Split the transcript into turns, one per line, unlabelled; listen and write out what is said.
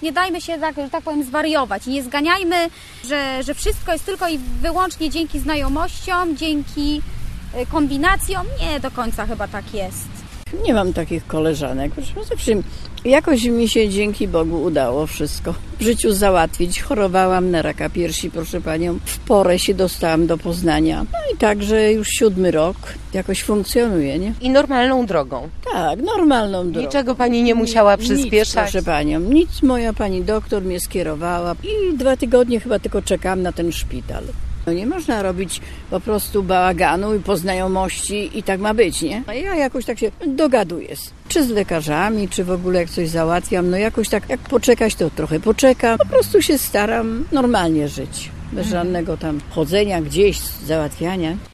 nie dajmy się, że tak powiem, zwariować. I nie zganiajmy, że wszystko jest tylko i wyłącznie dzięki znajomościom, dzięki kombinacjom. Nie do końca chyba tak jest.
Nie mam takich koleżanek. Zawsze jakoś mi się dzięki Bogu udało wszystko w życiu załatwić. Chorowałam na raka piersi, proszę panią. W porę się dostałam do Poznania. No i także już 7 rok jakoś funkcjonuje, nie?
I normalną drogą.
Tak, normalną drogą.
Niczego pani nie musiała przyspieszać?
Nic, proszę panią. Nic, moja pani doktor mnie skierowała. I 2 tygodnie chyba tylko czekałam na ten szpital. No nie można robić po prostu bałaganu i po znajomości i tak ma być, nie? A ja jakoś tak się dogaduję. Czy z lekarzami, czy w ogóle jak coś załatwiam, no jakoś tak, jak poczekać, to trochę poczekam. Po prostu się staram normalnie żyć. Bez żadnego tam chodzenia gdzieś, załatwiania.